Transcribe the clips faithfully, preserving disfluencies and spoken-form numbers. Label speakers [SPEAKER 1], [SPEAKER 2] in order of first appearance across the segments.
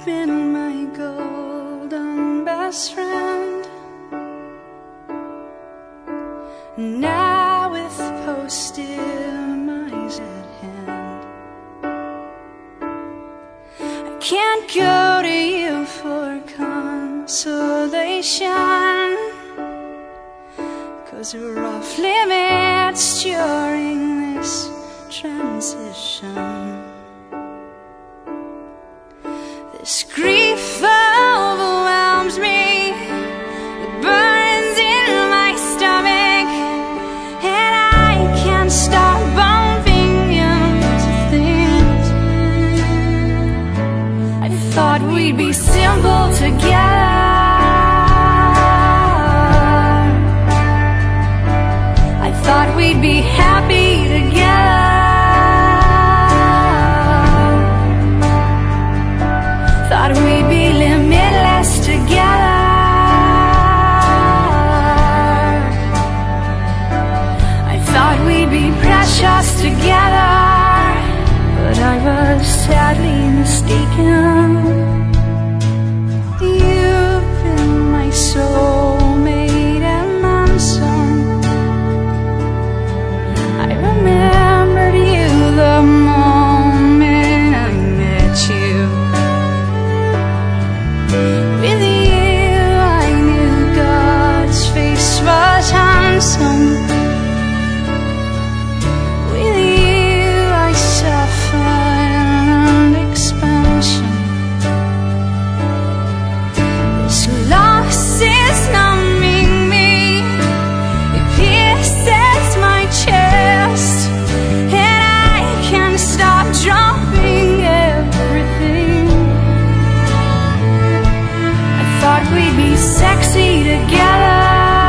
[SPEAKER 1] been my golden best friend. Now with post-demise at hand, I can't go to you for consolation, 'cause we're off limits during this transition. This grief overwhelms me, it burns in my stomach, and I can't stop bumping into things. I thought we'd be simple together, I thought we'd be happy together, thought we'd be limitless together. I thought we'd be precious together, but I was sadly mistaken. You've been my soulmate and then some. I remembered you the moment I met you. With you I knew God's face was handsome. With you I suffered an expansion. This loss is numbing me, it pierces my chest, and I can't stop dropping everything. Thought we'd be sexy together,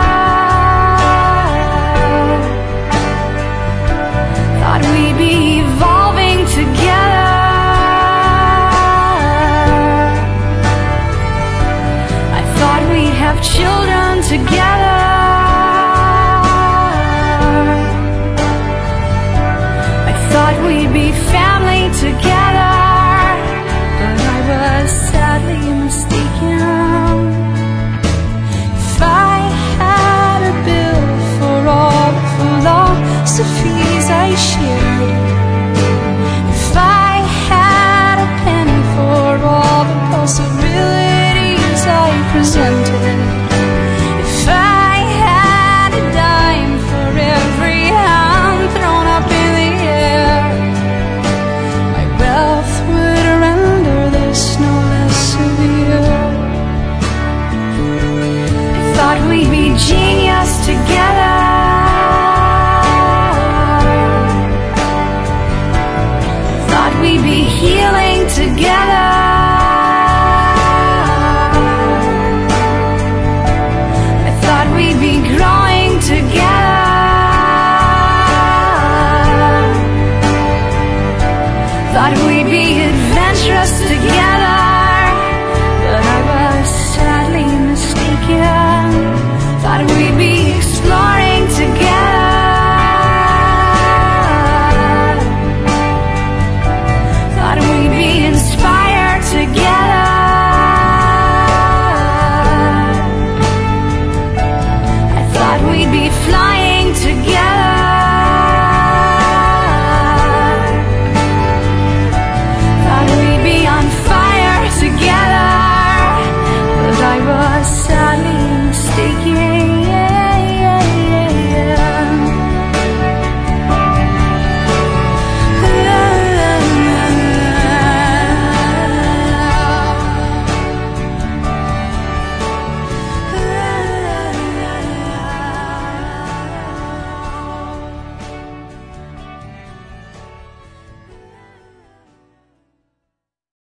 [SPEAKER 1] thought we'd be evolving together. I thought we'd have children together. I thought we'd be family together, but I was sadly mistaken. Philosophies I shared, if I had a penny for all the possibilities I presented, if I had a dime for every hand thrown up in the air, my wealth would render this no less severe. I thought we'd be genius together, we'd be healing together. I thought we'd be growing together. Thought we'd be adventurous together, but I was sadly mistaken. Thought we'd be